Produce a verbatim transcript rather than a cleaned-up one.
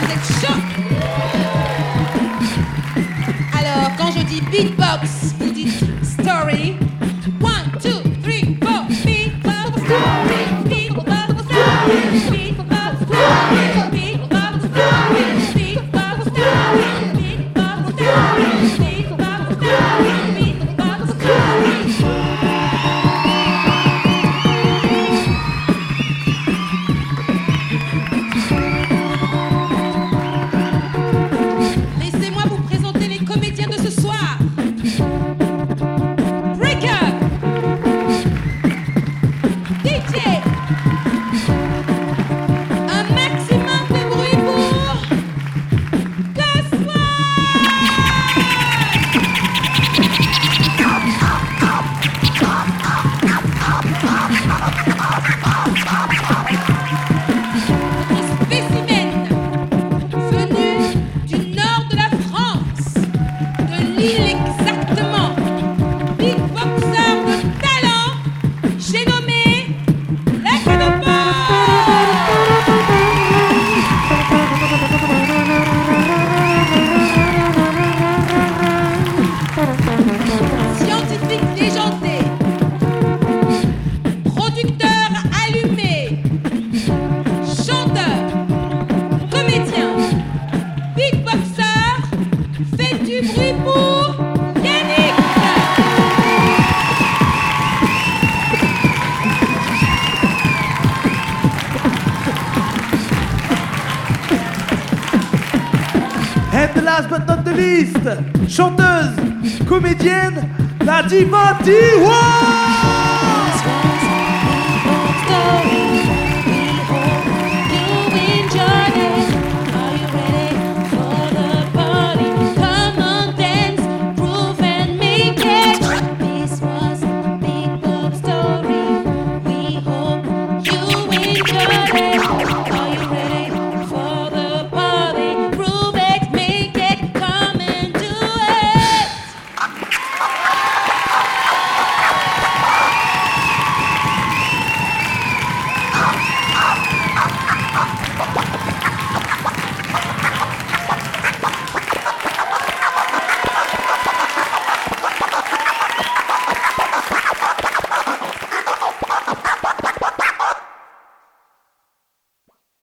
vous êtes chaud. Alors, quand je dis beatbox, vous dites story. One, two, three, four. Beatbox story. Beatbox story. Beatbox story. Beatbox story. Beatbox story. Beatbox story. Beatbox story. Beatbox story. Laissez-moi vous présenter les comédiens de ce soir. Breaker, D J, un maximum de bruit pour Gassoir. Spécimen, venu du nord de la France, de Lille exactement, beatboxer de talent, j'ai nommé la Canopée. Scientifique légendé, producteur allumé, chanteur, comédien, beatboxer, faites du bruit pour Yannick. And last but not the least, chanteuse, comédienne, la diva Tiwa.